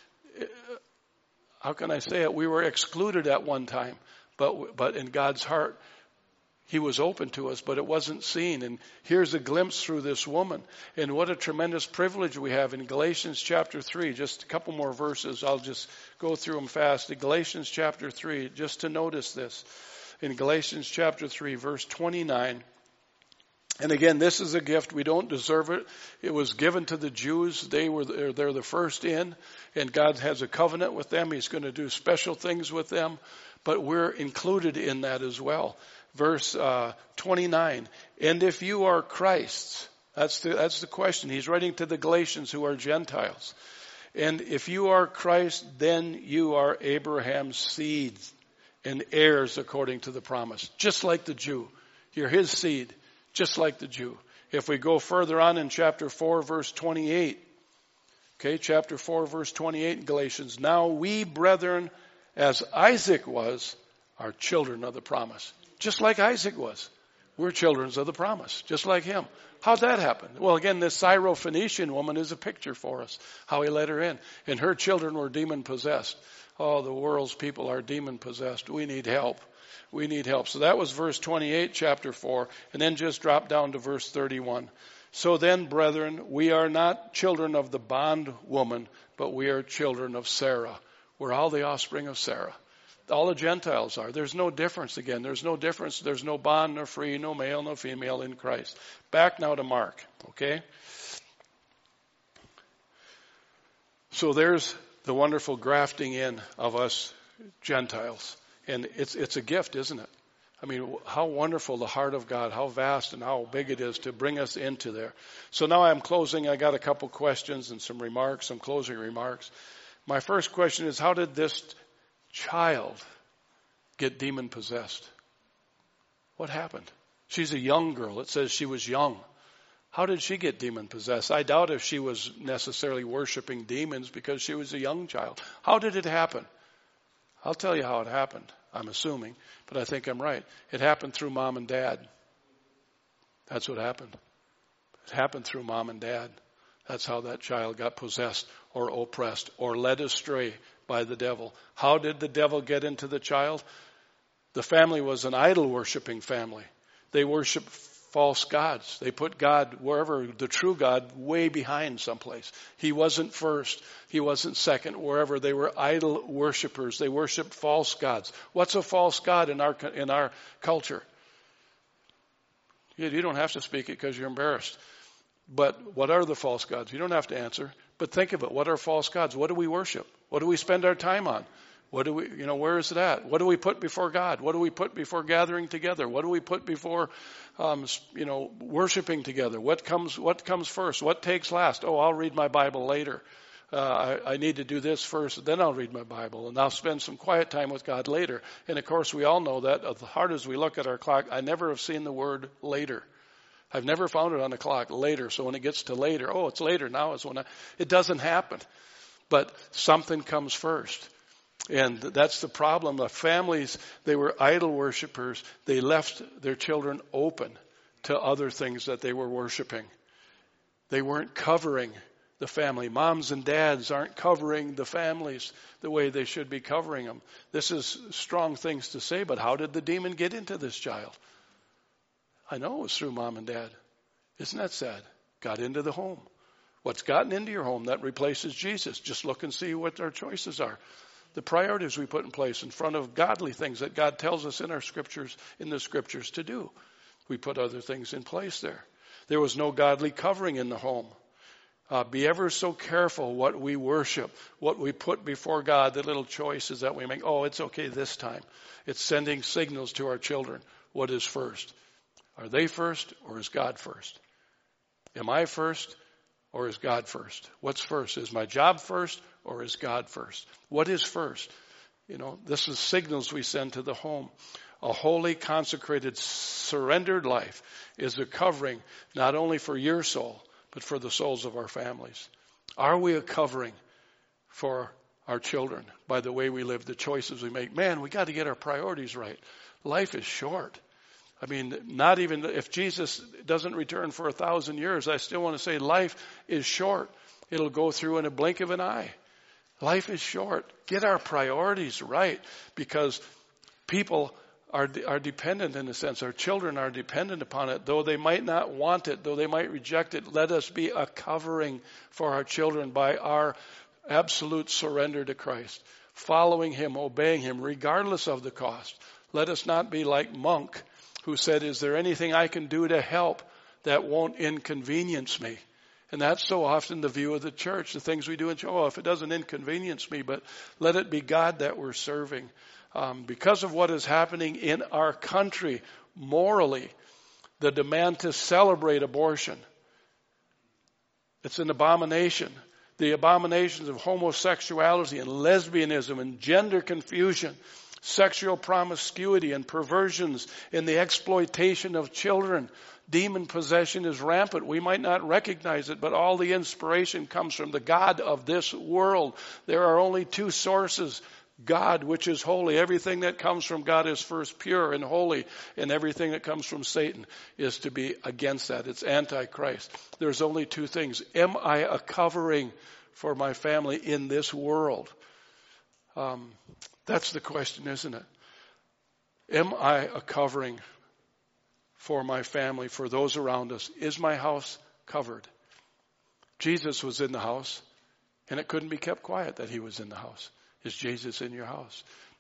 how can I say it? We were excluded at one time, but in God's heart, he was open to us, but it wasn't seen. And here's a glimpse through this woman. And what a tremendous privilege we have in Galatians chapter 3. Just a couple more verses. I'll just go through them fast. In Galatians chapter 3, just to notice this. In Galatians chapter 3, verse 29. And again, this is a gift. We don't deserve it. It was given to the Jews. They're the first in. And God has a covenant with them. He's going to do special things with them. But we're included in that as well. Verse 29, and if you are Christ's, that's the question. He's writing to the Galatians who are Gentiles. And if you are Christ, then you are Abraham's seed and heirs according to the promise. Just like the Jew. You're his seed, just like the Jew. If we go further on in chapter 4, verse 28. Okay, chapter 4, verse 28 in Galatians. Now we, brethren, as Isaac was, are children of the promise. Just like Isaac was. We're children of the promise, just like him. How'd that happen? Well, again, this Syrophoenician woman is a picture for us, how he let her in. And her children were demon-possessed. Oh, the world's people are demon-possessed. We need help. We need help. So that was verse 28, chapter 4. And then just drop down to verse 31. So then, brethren, we are not children of the bondwoman, but we are children of Sarah. We're all the offspring of Sarah. All the Gentiles are. There's no difference again. There's no difference. There's no bond nor free, no male, no female in Christ. Back now to Mark, okay? So there's the wonderful grafting in of us Gentiles. And it's a gift, isn't it? I mean, how wonderful the heart of God, how vast and how big it is to bring us into there. So now I'm closing. I got a couple questions and some remarks, some closing remarks. My first question is, how did this child get demon possessed? What happened? She's a young girl. It says she was young. How did she get demon possessed? I doubt if she was necessarily worshiping demons because she was a young child. How did it happen? I'll tell you how it happened. I'm assuming, but I think I'm right. It happened through mom and dad. That's what happened. It happened through mom and dad. That's how that child got possessed or oppressed or led astray by the devil. How did the devil get into the child? The family was an idol-worshiping family. They worshiped false gods. They put God wherever, the true God, way behind someplace. He wasn't first. He wasn't second. Wherever they were idol worshipers, they worshiped false gods. What's a false god in our culture? You don't have to speak it because you're embarrassed. But what are the false gods? You don't have to answer. But think of it. What are false gods? What do we worship? What do we spend our time on? What do we, where is it at? What do we put before God? What do we put before gathering together? What do we put before, worshiping together? What comes first? What takes last? Oh, I'll read my Bible later. I need to do this first, then I'll read my Bible, and I'll spend some quiet time with God later. And of course, we all know that as hard as we look at our clock, I never have seen the word later. I've never found it on the clock, later. So when it gets to later, oh, it's later now is when it doesn't happen. But something comes first. And that's the problem. The families, they were idol worshipers. They left their children open to other things that they were worshiping. They weren't covering the family. Moms and dads aren't covering the families the way they should be covering them. This is strong things to say, but how did the demon get into this child? I know it was through mom and dad. Isn't that sad? Got into the home. What's gotten into your home that replaces Jesus? Just look and see what our choices are. The priorities we put in place in front of godly things that God tells us in the scriptures to do. We put other things in place there. There was no godly covering in the home. Be ever so careful what we worship, what we put before God, the little choices that we make. Oh, it's okay this time. It's sending signals to our children. What is first? Are they first or is God first? Am I first or is God first? What's first? Is my job first or is God first? What is first? This is signals we send to the home. A holy, consecrated, surrendered life is a covering not only for your soul, but for the souls of our families. Are we a covering for our children by the way we live, the choices we make? Man, we got to get our priorities right. Life is short. I mean, not even if Jesus doesn't return for 1,000 years, I still want to say life is short. It'll go through in a blink of an eye. Life is short. Get our priorities right, because people are dependent in a sense. Our children are dependent upon it. Though they might not want it, though they might reject it, let us be a covering for our children by our absolute surrender to Christ, following Him, obeying Him, regardless of the cost. Let us not be like Monk, who said, is there anything I can do to help that won't inconvenience me? And that's so often the view of the church, the things we do in church. Oh, if it doesn't inconvenience me, but let it be God that we're serving. Because of what is happening in our country, morally, the demand to celebrate abortion, it's an abomination. The abominations of homosexuality and lesbianism and gender confusion, sexual promiscuity and perversions in the exploitation of children. Demon possession is rampant. We might not recognize it, but all the inspiration comes from the God of this world. There are only two sources. God, which is holy. Everything that comes from God is first pure and holy, and everything that comes from Satan is to be against that. It's antichrist. There's only two things. Am I a covering for my family in this world? That's the question, isn't it? Am I a covering for my family, for those around us? Is my house covered? Jesus was in the house, and it couldn't be kept quiet that He was in the house. Is Jesus in your house?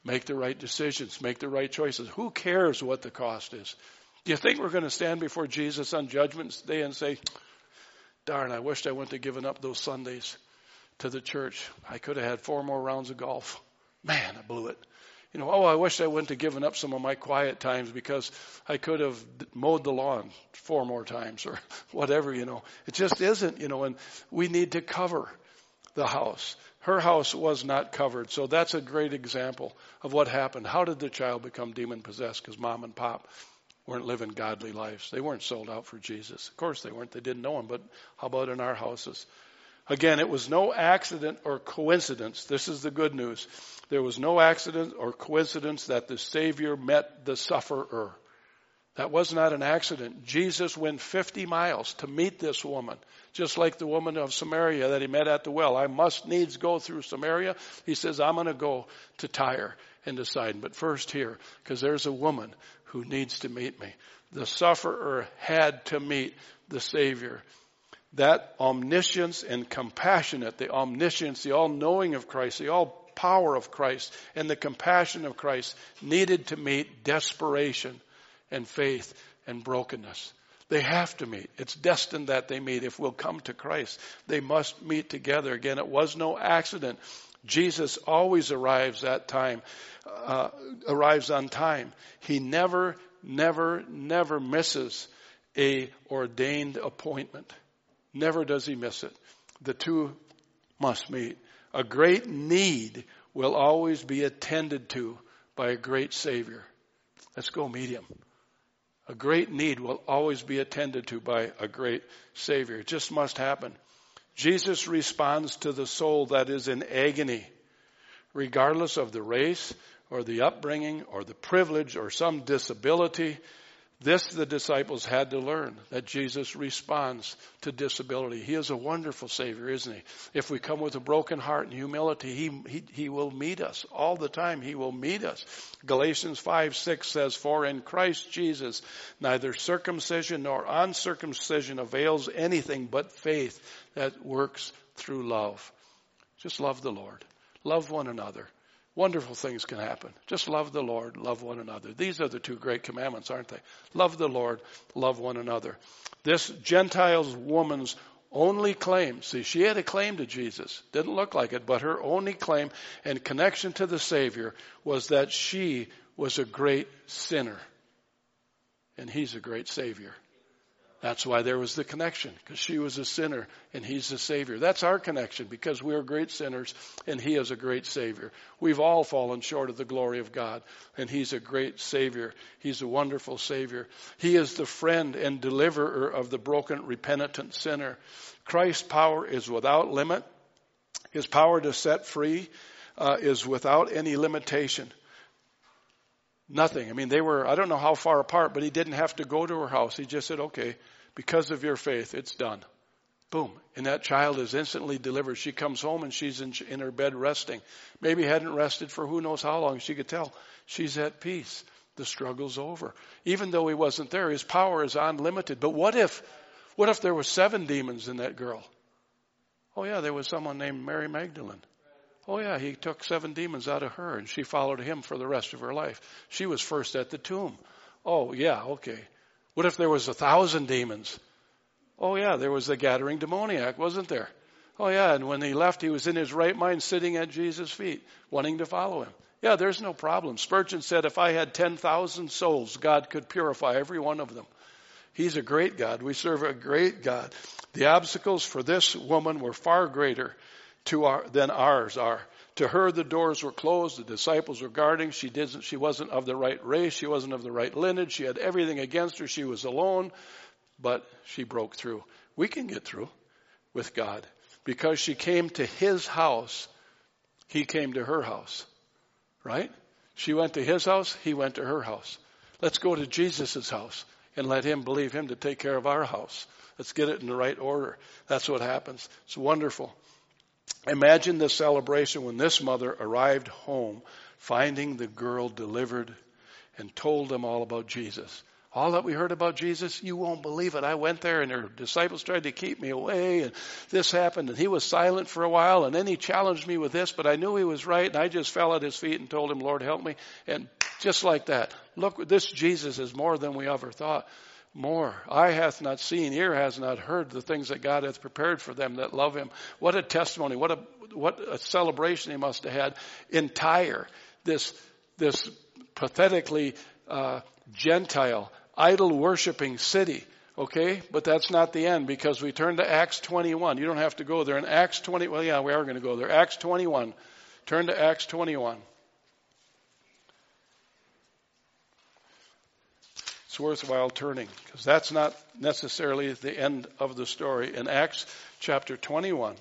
Make the right decisions. Make the right choices. Who cares what the cost is? Do you think we're going to stand before Jesus on Judgment Day and say, darn, I wished I wouldn't have given up those Sundays to the church. I could have had 4 more rounds of golf. Man, I blew it. I wish I wouldn't have given up some of my quiet times because I could have mowed the lawn 4 more times or whatever, It just isn't, and we need to cover the house. Her house was not covered. So that's a great example of what happened. How did the child become demon-possessed? Because mom and pop weren't living godly lives. They weren't sold out for Jesus. Of course they weren't. They didn't know him. But how about in our houses? Again, it was no accident or coincidence. This is the good news. There was no accident or coincidence that the Savior met the sufferer. That was not an accident. Jesus went 50 miles to meet this woman, just like the woman of Samaria that he met at the well. I must needs go through Samaria. He says, I'm going to go to Tyre and to Sidon. But first here, because there's a woman who needs to meet me. The sufferer had to meet the Savior. That omniscience and compassionate, the omniscience, the all-knowing of Christ, the all-power of Christ, and the compassion of Christ needed to meet desperation and faith and brokenness. They have to meet. It's destined that they meet. If we'll come to Christ, they must meet together. Again, it was no accident. Jesus always arrives on time. He never misses a ordained appointment. Never does he miss it. The two must meet. A great need will always be attended to by a great Savior. Let's go meet him. A great need will always be attended to by a great Savior. It just must happen. Jesus responds to the soul that is in agony, regardless of the race or the upbringing or the privilege or some disability. This the disciples had to learn, that Jesus responds to disability. He is a wonderful Savior, isn't he? If we come with a broken heart and humility, he will meet us all the time. He will meet us. Galatians 5:6 says, for in Christ Jesus, neither circumcision nor uncircumcision avails anything but faith that works through love. Just love the Lord. Love one another. Wonderful things can happen. Just love the Lord, love one another. These are the 2 great commandments, aren't they? Love the Lord, love one another. This Gentile woman's only claim, see, she had a claim to Jesus. Didn't look like it, but her only claim and connection to the Savior was that she was a great sinner. And he's a great Savior. That's why there was the connection, because she was a sinner and he's the Savior. That's our connection, because we are great sinners and he is a great Savior. We've all fallen short of the glory of God, and he's a great Savior. He's a wonderful Savior. He is the friend and deliverer of the broken, repentant sinner. Christ's power is without limit. His power to set free is without any limitation. Nothing. I mean, I don't know how far apart, but he didn't have to go to her house. He just said, okay, because of your faith, it's done. Boom. And that child is instantly delivered. She comes home and she's in her bed resting. Maybe hadn't rested for who knows how long. She could tell she's at peace. The struggle's over. Even though he wasn't there, his power is unlimited. But what if there were 7 demons in that girl? Oh yeah, there was someone named Mary Magdalene. Oh yeah, he took 7 demons out of her and she followed him for the rest of her life. She was first at the tomb. Oh yeah, okay. What if there was 1,000 demons? Oh yeah, there was the Gadarene demoniac, wasn't there? Oh yeah, and when he left, he was in his right mind sitting at Jesus' feet, wanting to follow him. Yeah, there's no problem. Spurgeon said if I had 10,000 souls, God could purify every one of them. He's a great God. We serve a great God. The obstacles for this woman were far greater than ours are. To her, the doors were closed. The disciples were guarding. She wasn't of the right race. She wasn't of the right lineage. She had everything against her. She was alone, but she broke through. We can get through with God because she came to his house. He came to her house, right? She went to his house. He went to her house. Let's go to Jesus' house and let him believe him to take care of our house. Let's get it in the right order. That's what happens. It's wonderful. Imagine the celebration when this mother arrived home, finding the girl delivered and told them all about Jesus. All that we heard about Jesus, you won't believe it. I went there and their disciples tried to keep me away and this happened and he was silent for a while and then he challenged me with this, but I knew he was right and I just fell at his feet and told him, Lord, help me. And just like that, look, this Jesus is more than we ever thought. More. Eye hath not seen, ear has not heard the things that God hath prepared for them that love him. What a testimony, what a celebration he must have had in Tyre, this pathetically Gentile, idol-worshiping city. Okay? But that's not the end because we turn to Acts 21. You don't have to go there. In Acts 20, well, yeah, we are going to go there. Acts 21. Turn to Acts 21. It's worthwhile turning because that's not necessarily the end of the story. In Acts chapter 21,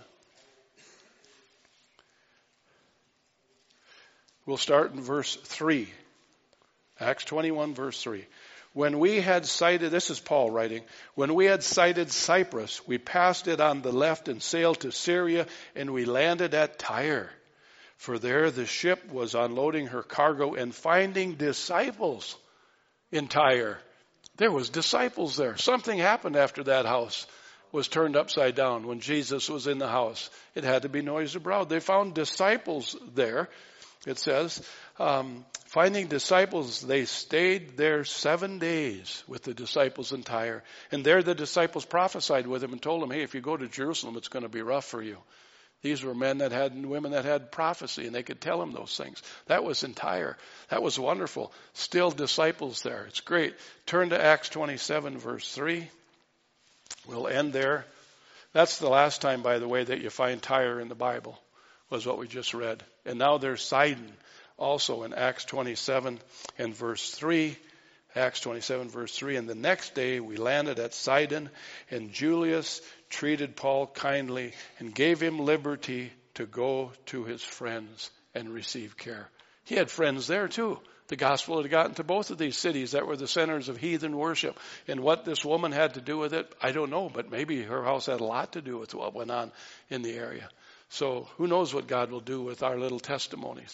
we'll start in verse 3. Acts 21, verse 3. When we had sighted, this is Paul writing, when we had sighted Cyprus, we passed it on the left and sailed to Syria, and we landed at Tyre. For there the ship was unloading her cargo and finding disciples in Tyre. There was disciples there. Something happened after that house was turned upside down when Jesus was in the house. It had to be noised abroad. They found disciples there. It says, finding disciples, they stayed there 7 days with the disciples in Tyre. And there the disciples prophesied with him and told him, hey, if you go to Jerusalem, it's going to be rough for you. These were men that had, and women that had prophecy, and they could tell him those things. That was in Tyre. That was wonderful. Still disciples there. It's great. Turn to Acts 27, verse 3. We'll end there. That's the last time, by the way, that you find Tyre in the Bible, was what we just read. And now there's Sidon, also in Acts 27 and verse 3. Acts 27, verse 3. And the next day we landed at Sidon, and Julius treated Paul kindly and gave him liberty to go to his friends and receive care. He had friends there too. The gospel had gotten to both of these cities that were the centers of heathen worship. And what this woman had to do with it, I don't know, but maybe her house had a lot to do with what went on in the area. So who knows what God will do with our little testimonies.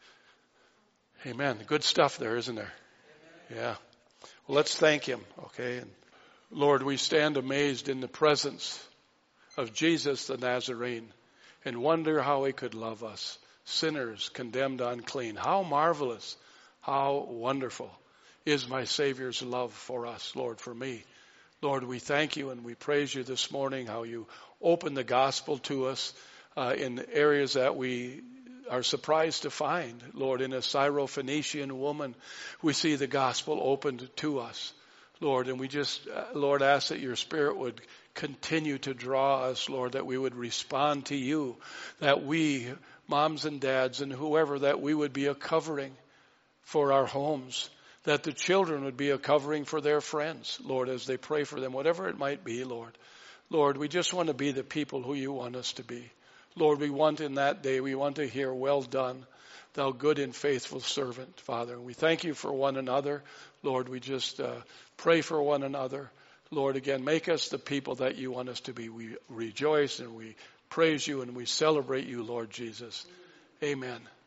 Amen. Good stuff there, isn't there? Yeah. Well, let's thank him, okay? And Lord, we stand amazed in the presence of Jesus the Nazarene and wonder how he could love us, sinners condemned unclean. How marvelous, how wonderful is my Savior's love for us, Lord, for me. Lord, we thank you and we praise you this morning, how you open the gospel to us in areas that we are surprised to find. Lord, in a Syrophoenician woman, we see the gospel opened to us, Lord. And we just, Lord, ask that your Spirit would continue to draw us, Lord, that we would respond to you, that we, moms and dads and whoever, that we would be a covering for our homes, that the children would be a covering for their friends, Lord, as they pray for them, whatever it might be, Lord. Lord, we just want to be the people who you want us to be. Lord, we want in that day, we want to hear, well done, thou good and faithful servant, Father. And we thank you for one another. Lord, we just pray for one another. Lord, again, make us the people that you want us to be. We rejoice and we praise you and we celebrate you, Lord Jesus. Amen.